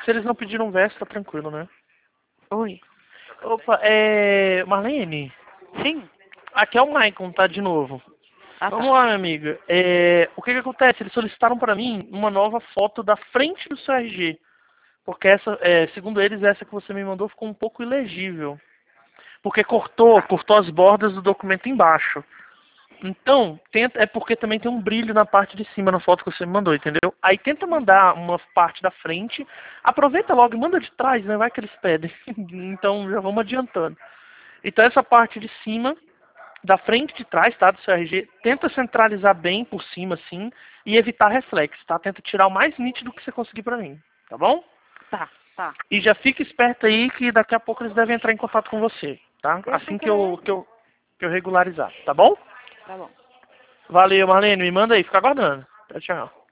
Se eles não pediram verso, tá tranquilo, né? Oi. Opa, Marlene, Sim? aqui é o Maicon, tá, de novo. Ah, Vamos tá. lá, minha amiga. O que que acontece? Eles solicitaram para mim uma nova foto da frente do seu RG. Porque essa, segundo eles, essa que você me mandou ficou um pouco ilegível. Porque cortou as bordas do documento embaixo. Então, é porque também tem um brilho na parte de cima na foto que você me mandou, entendeu? Aí tenta mandar uma parte da frente, aproveita logo e manda de trás, né? Vai que eles pedem. Então já vamos adiantando. Então essa parte de cima, da frente e de trás, tá? Do seu RG, tenta centralizar bem por cima, assim, e evitar reflexo, tá? Tenta tirar o mais nítido que você conseguir pra mim, tá bom? Tá, tá. E já fica esperto aí que daqui a pouco eles devem entrar em contato com você, tá? Eu sei Assim que que é. eu regularizar, tá bom? Tá bom. Valeu, Marlene. Me manda aí, fica aguardando. Tchau, tchau.